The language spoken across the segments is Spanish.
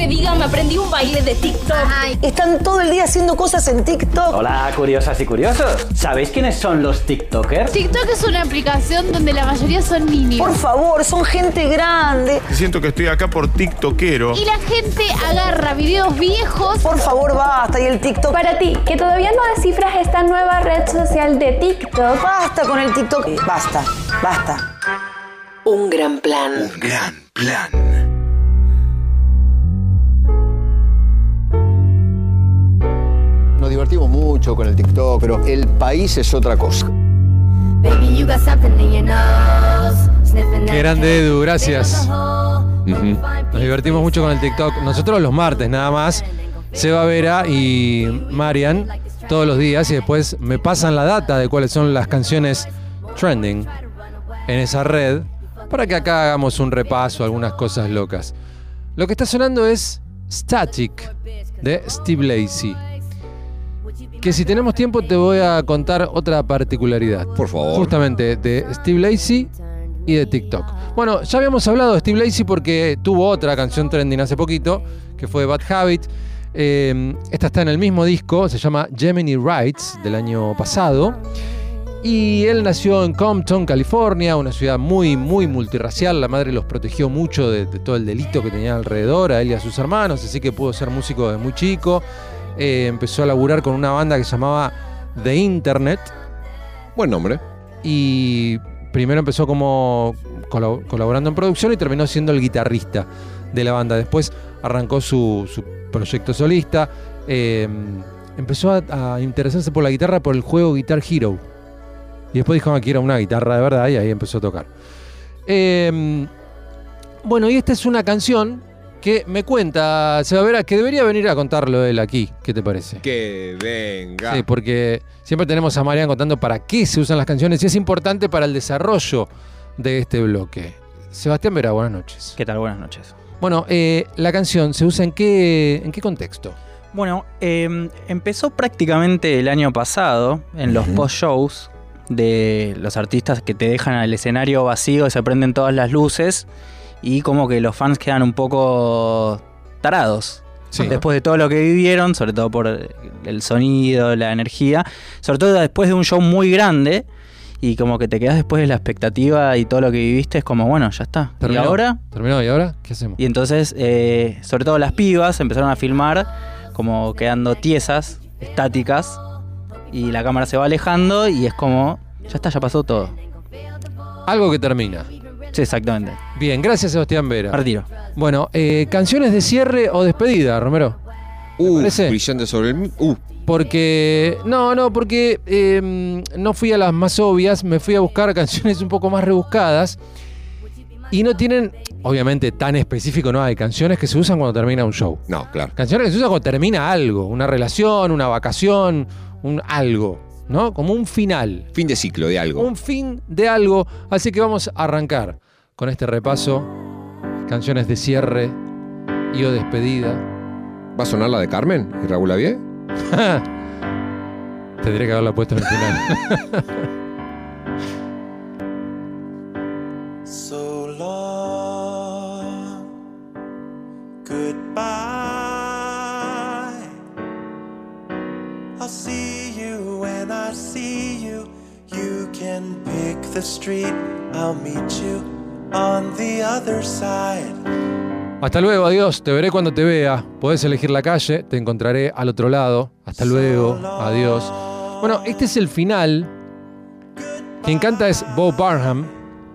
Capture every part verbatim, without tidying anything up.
que diga, me aprendí un baile de TikTok. Ay. Están todo el día haciendo cosas en TikTok. Hola, curiosas y curiosos. ¿Sabéis quiénes son los TikTokers? TikTok es una aplicación donde la mayoría son niños. Por favor, son gente grande. Siento que estoy acá por tiktokero. Y la gente agarra videos viejos. Por favor, basta. Y el TikTok. Para ti, que todavía no descifras esta nueva red social de TikTok. Basta con el TikTok. Eh, basta, basta. Un gran plan. Un gran plan. Nos divertimos mucho con el TikTok, pero el país es otra cosa. Qué grande, Edu, gracias. Uh-huh. Nos divertimos mucho con el TikTok. Nosotros los martes nada más, Seba Vera y Marian, todos los días, y después me pasan la data de cuáles son las canciones trending en esa red, para que acá hagamos un repaso, algunas cosas locas. Lo que está sonando es Static, de Steve Lacy. Que si tenemos tiempo te voy a contar otra particularidad. Por favor. Justamente de Steve Lacy y de TikTok. Bueno, ya habíamos hablado de Steve Lacy porque tuvo otra canción trending hace poquito, que fue Bad Habit. Eh, esta está en el mismo disco, se llama Gemini Rights, del año pasado. Y él nació en Compton, California, una ciudad muy, muy multirracial. La madre los protegió mucho de, de todo el delito que tenía alrededor, a él y a sus hermanos, así que pudo ser músico desde muy chico. Eh, empezó a laburar con una banda que se llamaba The Internet. Buen nombre. Y primero empezó como colab- colaborando en producción y terminó siendo el guitarrista de la banda. Después arrancó su, su proyecto solista. Eh, empezó a, a interesarse por la guitarra por el juego Guitar Hero. Y después dijo que era una guitarra de verdad y ahí empezó a tocar. Eh, bueno, y esta es una canción que me cuenta Seba Vera que debería venir a contarlo él aquí. ¿Qué te parece? Que venga. Sí, porque siempre tenemos a Marian contando para qué se usan las canciones y es importante para el desarrollo de este bloque. Sebastián Vera, buenas noches. ¿Qué tal? Buenas noches. Bueno, eh, la canción se usa en qué, en qué contexto. Bueno, eh, empezó prácticamente el año pasado en los uh-huh. post-shows de los artistas que te dejan al escenario vacío y se prenden todas las luces y como que los fans quedan un poco tarados. Sí. Después de todo lo que vivieron, sobre todo por el sonido, la energía, sobre todo después de un show muy grande y como que te quedas después de la expectativa y todo lo que viviste es como, bueno, ya está. ¿Terminó? ¿Y ahora? ¿Terminó? ¿Y ahora? ¿Qué hacemos? Y entonces, eh, sobre todo las pibas empezaron a filmar como quedando tiesas, estáticas, y la cámara se va alejando y es como, ya está, ya pasó todo. Algo que termina. Sí, exactamente. Bien, gracias Sebastián Vera. Retiro. Bueno, eh, ¿canciones de cierre o despedida, Romero? Uh, brillante sobre el... Uh. Porque, no, no, porque eh, no fui a las más obvias, me fui a buscar canciones un poco más rebuscadas y no tienen, obviamente tan específico no hay, canciones que se usan cuando termina un show. No, claro. Canciones que se usan cuando termina algo, una relación, una vacación, un algo, ¿no? Como un final. Fin de ciclo de algo. Un fin de algo, así que vamos a arrancar con este repaso, canciones de cierre y o despedida. ¿Va a sonar la de Carmen y Raúl Lavie? Tendría que haberla puesto en el final. So long, goodbye. I'll see you when I see you. You can pick the street. I'll meet you on the other side. Hasta luego, adiós, te veré cuando te vea. Podés elegir la calle, te encontraré al otro lado. Hasta luego, adiós. Bueno, este es el final. Quien canta es Bo Burnham,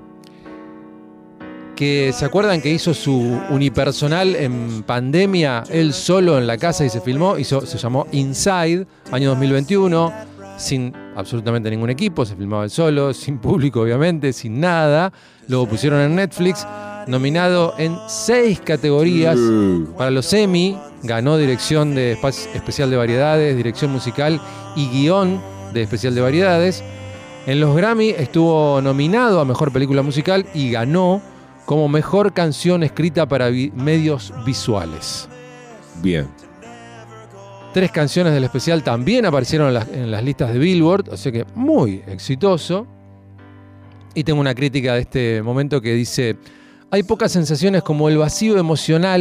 que se acuerdan que hizo su unipersonal en pandemia, él solo en la casa y se filmó, hizo, se llamó Inside, año dos mil veintiuno, sin absolutamente ningún equipo, se filmaba él solo, sin público obviamente, sin nada. Luego pusieron en Netflix. Nominado en seis categorías para los Emmy, ganó dirección de especial de variedades, dirección musical y guión de especial de variedades. En los Grammy estuvo nominado a mejor película musical y ganó como mejor canción escrita para vi- medios visuales. Bien. Tres canciones del especial también aparecieron en las, en las listas de Billboard, o sea que muy exitoso. Y tengo una crítica de este momento que dice: hay pocas sensaciones como el vacío emocional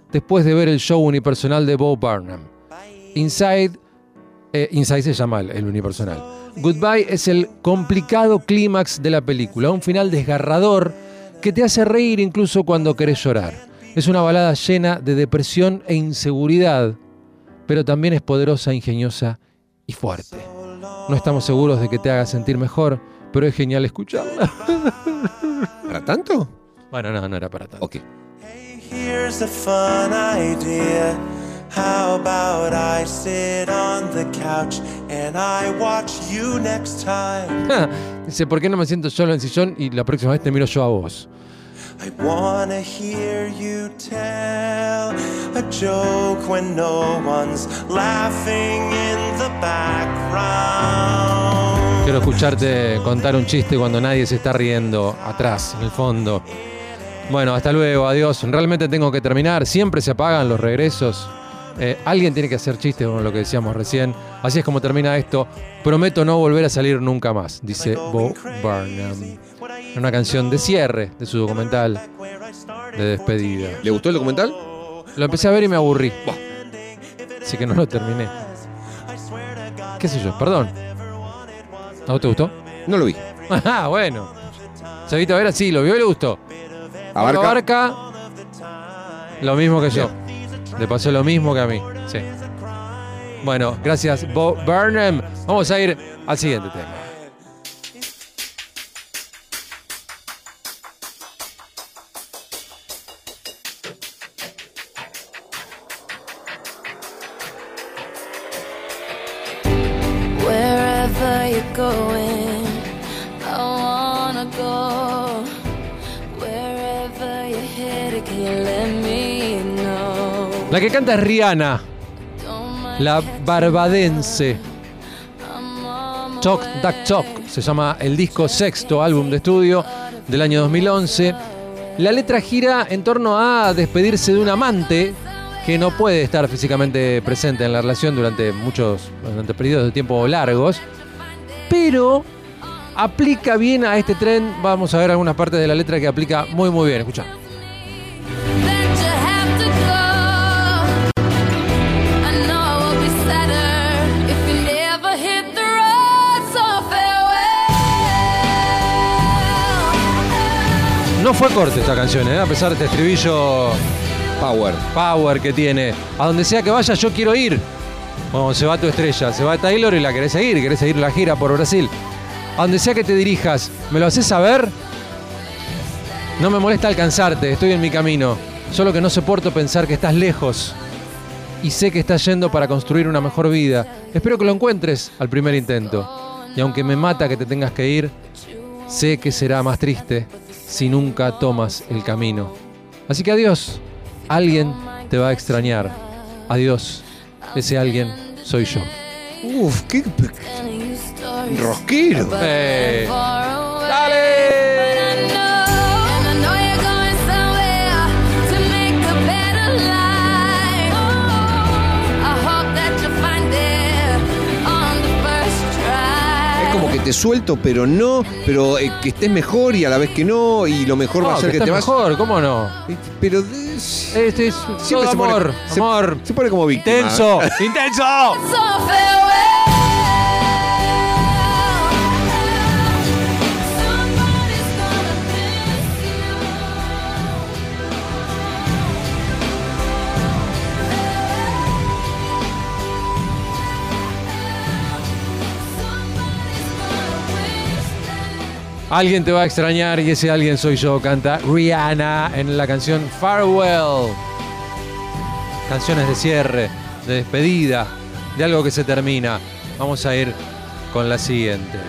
después de ver el show unipersonal de Bo Burnham. Inside, eh, Inside se llama el, el unipersonal. Goodbye es el complicado clímax de la película, un final desgarrador que te hace reír incluso cuando querés llorar. Es una balada llena de depresión e inseguridad, pero también es poderosa, ingeniosa y fuerte. No estamos seguros de que te haga sentir mejor, pero es genial escucharla. ¿Para tanto? Bueno, no, no era para tanto. Ok. Here's a fun idea. How about I sit on the couch and I watch you next time? Dice, ¿por qué no me siento solo en el sillón y la próxima vez te miro yo a vos? I wanna hear you tell a joke when no one's laughing in the background. Quiero escucharte contar un chiste cuando nadie se está riendo atrás, en el fondo. Bueno, hasta luego, adiós. Realmente tengo que terminar. Siempre se apagan los regresos. Eh, alguien tiene que hacer chistes con lo que decíamos recién. Así es como termina esto. Prometo no volver a salir nunca más, dice Bo Burnham. Una canción de cierre de su documental de despedida. ¿Le gustó el documental? Lo empecé a ver y me aburrí. Buah. Así que no lo terminé. ¿Qué sé yo? Perdón. ¿A vos te gustó? No lo vi. Ah, bueno. Chavito, a ver, sí, lo vio y le gustó. Abarca. Abarca lo mismo que yo. Bien. Le pasó lo mismo que a mí. Sí. Bueno, gracias, Bo Burnham. Vamos a ir al siguiente tema. Wherever you're going, I wanna go. Wherever you're headed, can you let me know? La que canta es Rihanna, la barbadense. Talk That Talk se llama el disco sexto álbum de estudio del año dos mil once. La letra gira en torno a despedirse de un amante que no puede estar físicamente presente en la relación durante muchos durante periodos de tiempo largos, pero aplica bien a este tren. Vamos a ver algunas partes de la letra que aplica muy muy bien. Escucha. No fue corta esta canción, ¿eh? A pesar de este estribillo Power. Power que tiene. A donde sea que vayas, yo quiero ir. Bueno, se va tu estrella, se va Taylor y la querés seguir, querés seguir la gira por Brasil. A donde sea que te dirijas, ¿me lo haces saber? No me molesta alcanzarte, estoy en mi camino. Solo que no soporto pensar que estás lejos. Y sé que estás yendo para construir una mejor vida. Espero que lo encuentres al primer intento. Y aunque me mata que te tengas que ir, sé que será más triste si nunca tomas el camino. Así que adiós. Alguien te va a extrañar. Adiós. Ese alguien soy yo. Uf, qué rosquero. Eh. ¡Dale! Como que te suelto, pero no, pero eh, que estés mejor y a la vez que no, y lo mejor no, va a ser que, que te vas. mejor, ¿cómo no? Pero este es siempre todo se pone, amor, se, amor. Se pone como víctima. Intenso, intenso. Alguien te va a extrañar y ese alguien soy yo, canta Rihanna en la canción Farewell. Canciones de cierre, de despedida, de algo que se termina. Vamos a ir con la siguiente.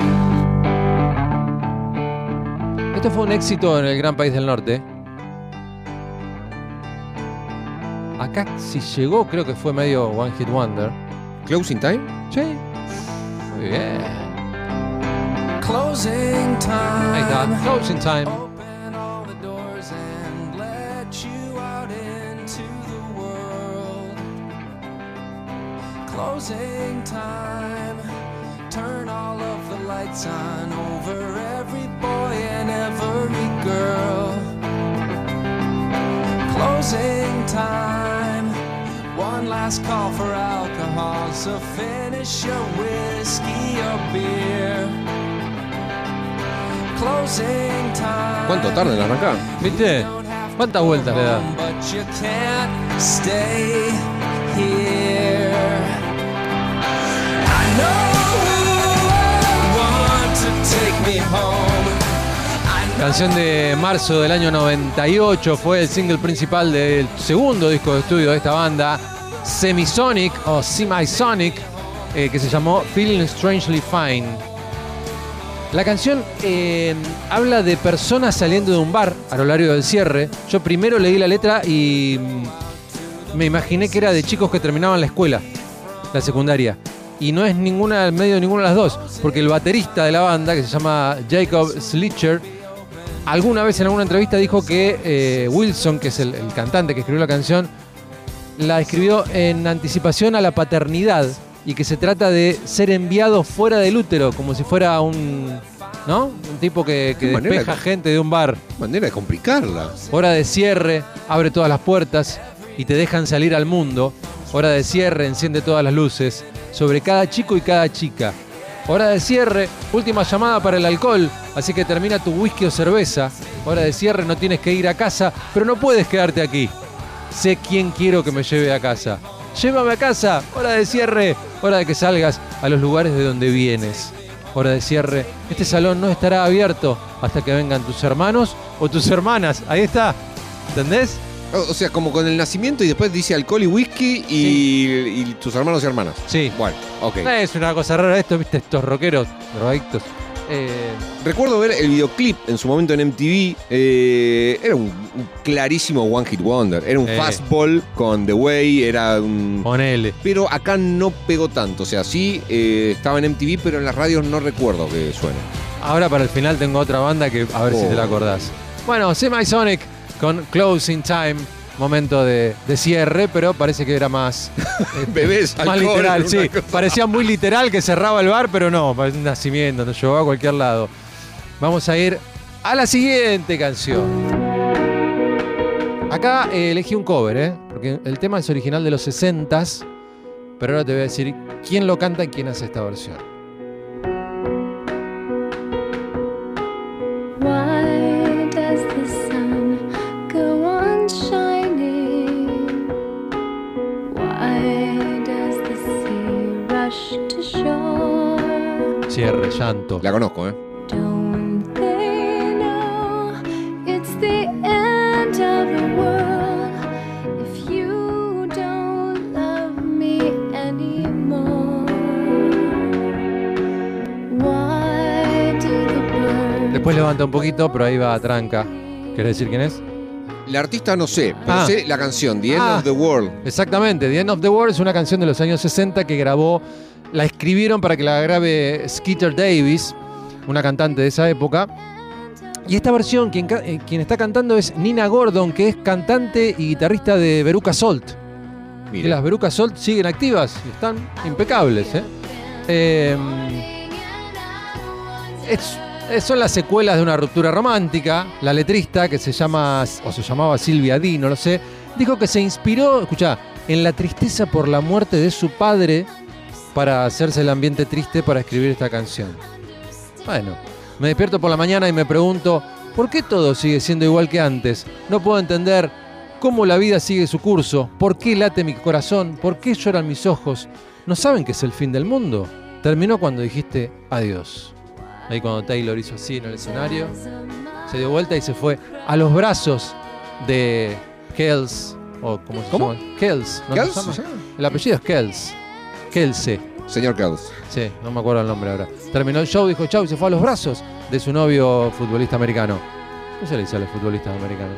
Esto fue un éxito en el gran país del norte. Acá si llegó creo que fue medio One Hit Wonder. ¿Closing Time? Sí. Muy bien. Closing time. Ahí está, Closing Time. Open all the doors and let you out into the world. Closing time. Turn all of the lights on over every boy and every girl. Closing time. one last call for alcohol, so finish your whiskey or beer. Closing time. ¿Cuánto tarda en arrancar? ¿Viste? ¿Cuántas vueltas le da? But you can't stay here. I know I want to take me home. Canción de marzo del año noventa y ocho, fue el single principal del segundo disco de estudio de esta banda, Semisonic o Semisonic, eh, que se llamó Feeling Strangely Fine. La canción eh, habla de personas saliendo de un bar al horario del cierre. Yo primero leí la letra y me imaginé que era de chicos que terminaban la escuela, la secundaria. Y no es ninguna al medio de ninguna de las dos, porque el baterista de la banda, que se llama Jacob Schlichter, alguna vez en alguna entrevista dijo que eh, Wilson, que es el, el cantante que escribió la canción, la escribió en anticipación a la paternidad y que se trata de ser enviado fuera del útero, como si fuera un, ¿no? Un tipo que, que despeja de, gente de un bar. Manera de complicarla. Hora de cierre, abre todas las puertas y te dejan salir al mundo. Hora de cierre, enciende todas las luces sobre cada chico y cada chica. Hora de cierre, última llamada para el alcohol, así que termina tu whisky o cerveza. Hora de cierre, no tienes que ir a casa, pero no puedes quedarte aquí. Sé quién quiero que me lleve a casa. Llévame a casa, hora de cierre, hora de que salgas a los lugares de donde vienes. Hora de cierre, este salón no estará abierto hasta que vengan tus hermanos o tus hermanas. Ahí está, ¿entendés? O sea, como con el nacimiento y después dice alcohol y whisky y, sí. y tus hermanos y hermanas. Sí. Bueno, ok. Es una cosa rara esto, ¿viste? Estos rockeros, drogadictos. Eh... Recuerdo ver el videoclip en su momento en M T V. Eh, era un, un clarísimo One Hit Wonder. Era un eh. fastball con The Way. Era un. Ponele. Pero acá no pegó tanto. O sea, sí eh, estaba en M T V, pero en las radios no recuerdo que suene. Ahora para el final tengo otra banda que a ver oh. si te la acordás. Bueno, Semisonic con Closing Time. Momento de, de cierre, pero parece que era más eh, bebés, más alcohol, literal, sí. Cosa. Parecía muy literal que cerraba el bar, pero no, un nacimiento, nos llevó a cualquier lado. Vamos a ir a la siguiente canción. Acá eh, elegí un cover, ¿eh? Porque el tema es original de los sesentas, pero ahora te voy a decir quién lo canta y quién hace esta versión. Why does the sun go on shining? Why does the sea rush to shore? Cierre, llanto. La conozco, ¿eh? Don't they know it's the end of the world if you don't love me anymore? Why do the birds... Después levanta un poquito, pero ahí va a tranca. ¿Querés decir quién es? La artista no sé, pero ah. sé la canción, The End ah, of the World. Exactamente, The End of the World es una canción de los años sesenta que grabó, la escribieron para que la grabe Skeeter Davis, una cantante de esa época. Y esta versión, quien, eh, quien está cantando es Nina Gordon, que es cantante y guitarrista de Veruca Salt. Y las Veruca Salt siguen activas y están impecables. ¿eh? Eh, es... Son las secuelas de una ruptura romántica. La letrista, que se llama, o se llamaba Silvia D, no lo sé, dijo que se inspiró, escuchá, en la tristeza por la muerte de su padre para hacerse el ambiente triste para escribir esta canción. Bueno, me despierto por la mañana y me pregunto, ¿por qué todo sigue siendo igual que antes? No puedo entender cómo la vida sigue su curso, por qué late mi corazón, por qué lloran mis ojos. ¿No saben que es el fin del mundo? Terminó cuando dijiste adiós. Ahí cuando Taylor hizo así en el escenario, se dio vuelta y se fue a los brazos de Kells, o ¿cómo se ¿Cómo? llama? Kells, ¿no ¿Kells? se llama? El apellido es Kells. Kelsey. Señor Kells. Sí, no me acuerdo el nombre ahora. Terminó el show, dijo chau y se fue a los brazos de su novio futbolista americano. ¿Qué se le dice a los futbolistas americanos?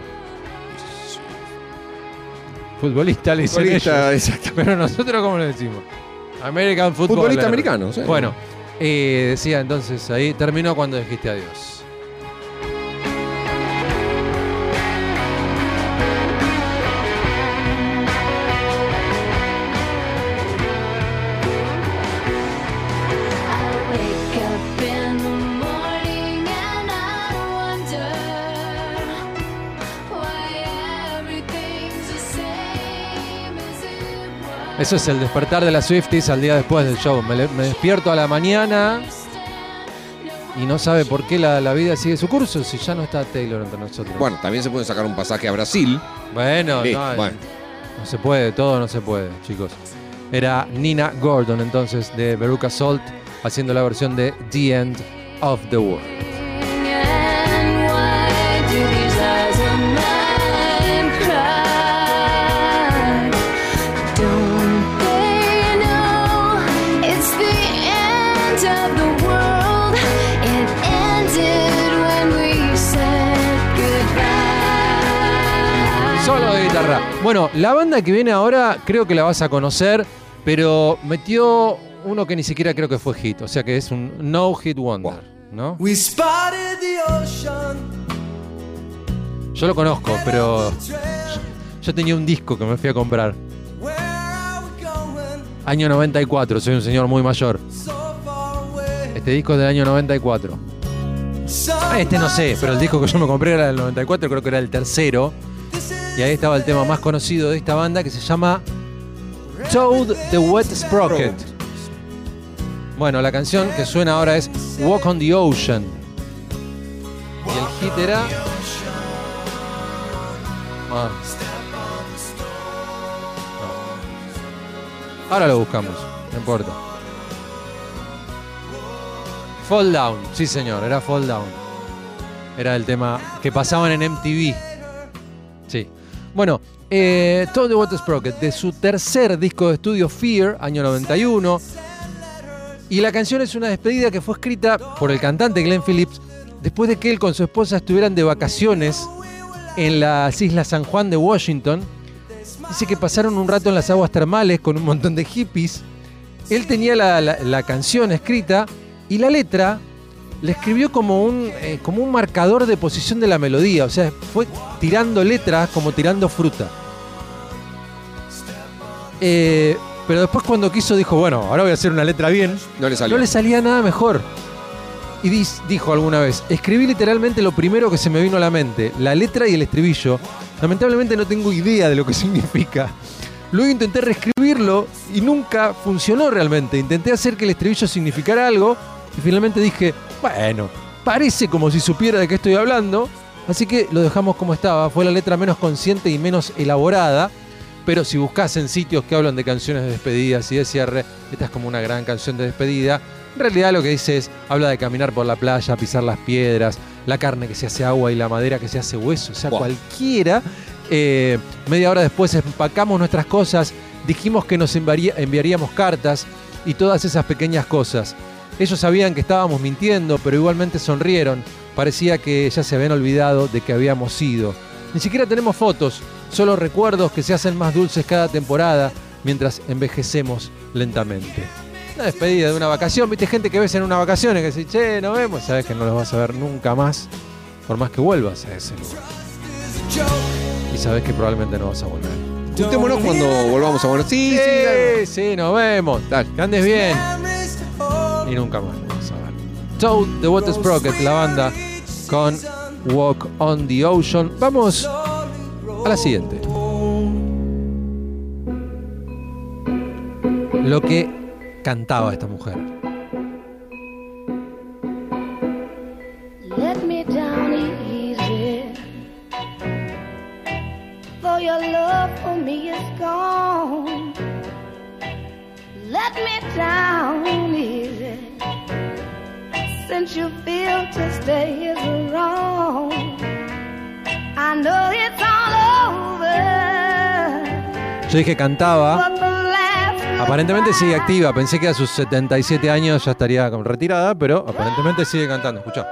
Futbolista le dicen ellos. Exacto. Pero nosotros, ¿cómo le decimos? American Football. Futbolista americano, sí. Bueno. Eh, decía entonces ahí, terminó cuando dijiste adiós. Eso es el despertar de las Swifties al día después del show. Me, le- me despierto a la mañana y no sabe por qué la, la vida sigue su curso si ya no está Taylor entre nosotros. Bueno, también se puede sacar un pasaje a Brasil. Bueno, Sí, no, bueno. no se puede, todo no se puede, chicos. Era Nina Gordon entonces de Veruca Salt haciendo la versión de The End of the World. And why do these eyes of mine cry? Don't they know it's the end of the world? It ended when we said goodbye. Solo de guitarra. Bueno, la banda que viene ahora creo que la vas a conocer, pero metió uno que ni siquiera creo que fue hit, o sea que es un no hit wonder, ¿no? We spotted the ocean. Yo lo conozco, pero yo tenía un disco que me fui a comprar. Where are we going? Año noventa y cuatro, soy un señor muy mayor. So far away. Este disco es del año noventa y cuatro. Ah, este no sé, pero el disco que yo me compré era del noventa y cuatro, creo que era el tercero. Y ahí estaba el tema más conocido de esta banda que se llama Toad the Wet Sprocket. Bueno, la canción que suena ahora es Walk on the Ocean. Y el hit era... Ah. No. Ahora lo buscamos, no importa. Fall Down, sí señor, era Fall Down. Era el tema que pasaban en M T V. Sí. Bueno, eh, Toad the Wet Sprocket, de su tercer disco de estudio Fear, año noventa y uno. Y la canción es una despedida que fue escrita por el cantante Glenn Phillips después de que él con su esposa estuvieran de vacaciones en las Islas San Juan de Washington. Dice que pasaron un rato en las aguas termales con un montón de hippies. Él tenía la, la, la canción escrita y la letra la escribió como un, eh, como un marcador de posición de la melodía. O sea, fue tirando letras como tirando fruta. Eh... Pero después cuando quiso dijo, bueno, ahora voy a hacer una letra bien. No le salió. No le salía nada mejor. Y dis, dijo alguna vez, escribí literalmente lo primero que se me vino a la mente, la letra y el estribillo. Lamentablemente no tengo idea de lo que significa. Luego intenté reescribirlo y nunca funcionó realmente. Intenté hacer que el estribillo significara algo y finalmente dije, bueno, parece como si supiera de qué estoy hablando. Así que lo dejamos como estaba. Fue la letra menos consciente y menos elaborada. Pero si buscas en sitios que hablan de canciones de despedidas y de cierre, esta es como una gran canción de despedida. En realidad lo que dice es, habla de caminar por la playa, pisar las piedras, la carne que se hace agua y la madera que se hace hueso, o sea, wow. Cualquiera. Eh, media hora después empacamos nuestras cosas, dijimos que nos enviaría, enviaríamos cartas y todas esas pequeñas cosas. Ellos sabían que estábamos mintiendo, pero igualmente sonrieron. Parecía que ya se habían olvidado de que habíamos ido. Ni siquiera tenemos fotos, solo recuerdos que se hacen más dulces cada temporada mientras envejecemos lentamente. Una despedida de una vacación, viste gente que ves en una vacación y que dice, che, nos vemos, sabes que no los vas a ver nunca más, por más que vuelvas a ese lugar. Y sabes que probablemente no vas a volver. Juntémonos cuando volvamos a volver. Sí, sí, sí, sí, sí, nos vemos. Dale, que andes bien. Y nunca más lo vas a ver. Toad the Wet Sprocket, la banda, con Walk on the Ocean. Vamos a la siguiente. Lo que cantaba esta mujer. Let me down easy, though your love for me is gone. Let me down easy, since you feel to stay is wrong. I know it's all over. Yo dije cantaba. Aparentemente sigue activa. Pensé que a sus setenta y siete años ya estaría retirada, pero aparentemente sigue cantando. Escuchá.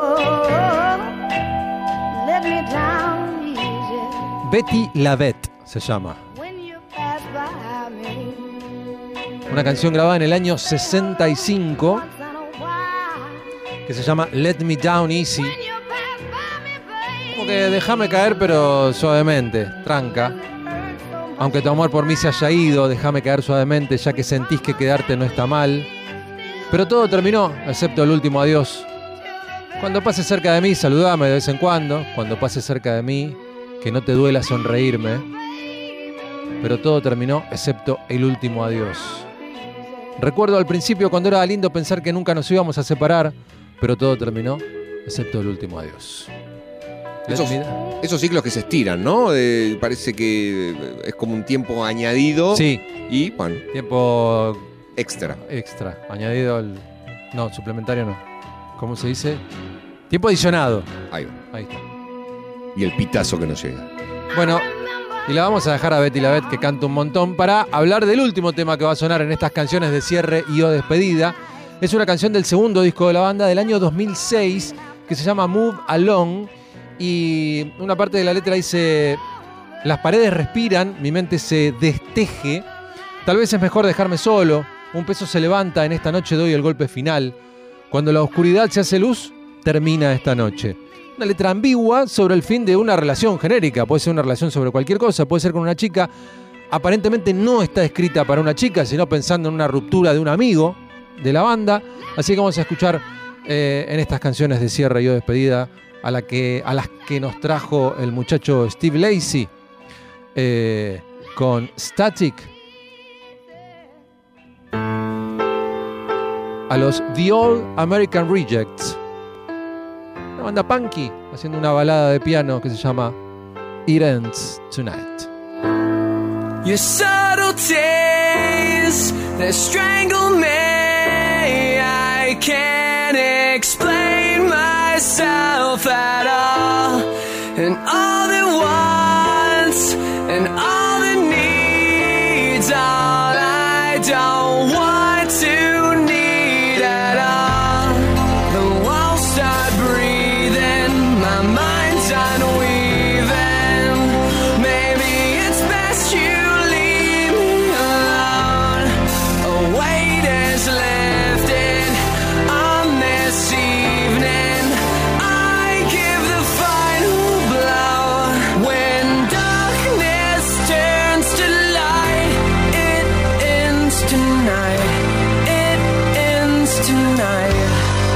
Betty Lavette se llama. Una canción grabada en el año sesenta y cinco que se llama Let Me Down Easy. Como que déjame caer pero suavemente, tranca. Aunque tu amor por mí se haya ido, déjame caer suavemente, ya que sentís que quedarte no está mal. Pero todo terminó, excepto el último adiós. Cuando pases cerca de mí, saludame de vez en cuando. Cuando pases cerca de mí, que no te duela sonreírme. pero todo terminó excepto el último adiós. Recuerdo al principio cuando era lindo pensar que nunca nos íbamos a separar, pero todo terminó excepto el último adiós. Esos, esos ciclos que se estiran, ¿no? Eh, parece que es como un tiempo añadido. Sí. Y, bueno. Tiempo extra. Extra. Añadido al. No, suplementario no. ¿Cómo se dice? Tiempo adicionado. Ahí va. Ahí está. Y el pitazo que nos llega. Bueno, y la vamos a dejar a Betty la Bet, que canta un montón, para hablar del último tema que va a sonar en estas canciones de cierre y o despedida. Es una canción del segundo disco de la banda del año dos mil seis que se llama Move Along. Y una parte de la letra dice: las paredes respiran, mi mente se desteje, tal vez es mejor dejarme solo, un peso se levanta, en esta noche doy el golpe final, cuando la oscuridad se hace luz, termina esta noche. Una letra ambigua sobre el fin de una relación genérica, puede ser una relación sobre cualquier cosa, puede ser con una chica, aparentemente no está escrita para una chica, sino pensando en una ruptura de un amigo de la banda, así que vamos a escuchar eh, en estas canciones de cierre y o despedida a, la que, a las que nos trajo el muchacho Steve Lacy eh, con Static, a los The All American Rejects, una banda punky haciendo una balada de piano que se llama It Ends Tonight. Your subtleties, they strangle me. I can't explain myself at all. And all the wants and all the needs, all I don't want to need at all. The walls start breathing, my mind's unweaving. Maybe it's best you leave me alone. A weight is lifted on this evening. I give the final blow. When darkness turns to light, it ends tonight. It ends tonight.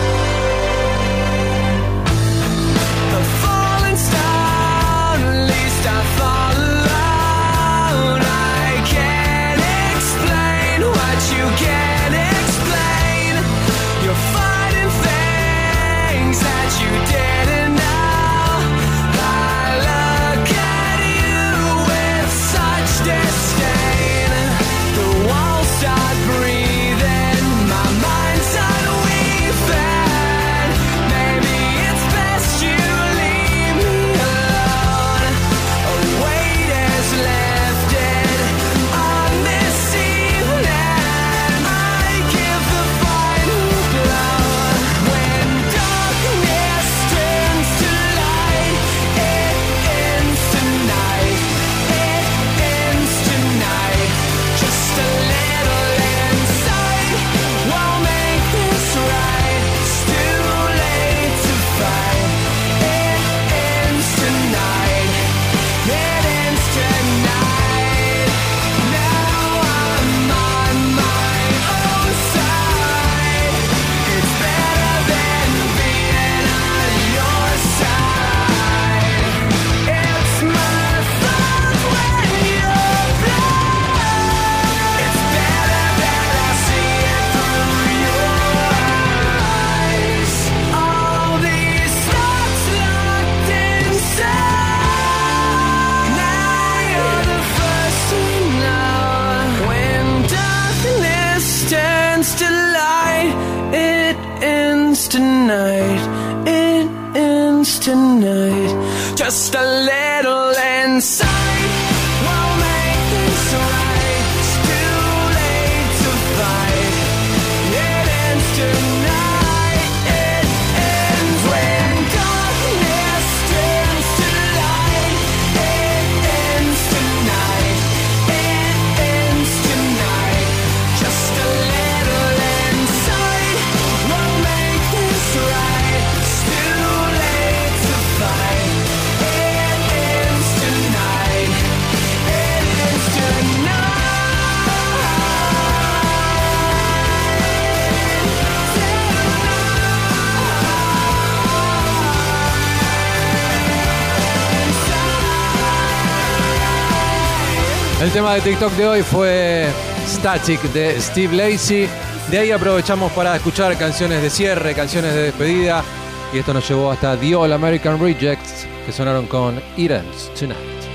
The falling star, at least I fall alone. I can't explain what you can't explain. You're fighting things that you didn't know. I look at you with such disdain. The walls start breathing, my mind's unweaving. Maybe it's best you leave me alone. A weight is lifted on this evening. I give the final blow. When darkness turns to light, it ends tonight. It ends tonight. Just a little insight won't make this right. It's too late to fight. It ends tonight. It ends tonight. Now I'm on my own side. It's better than being on your side. It's my fault when you're blind. It's better that I see it through your eyes. All these thoughts locked inside. Now you're the first to know. When darkness turns to light, it ends tonight. It ends tonight. Just a little insight won't make this right. It's too late to fight. It ends tonight. It ends when darkness turns to light. It ends tonight. It ends tonight. Just a little insight won't make this right. It's too late to fight. It tema de TikTok de hoy fue Static de Steve Lacy. De ahí aprovechamos para escuchar canciones de cierre, canciones de despedida. Y esto nos llevó hasta The All American Rejects, que sonaron con It Ends Tonight.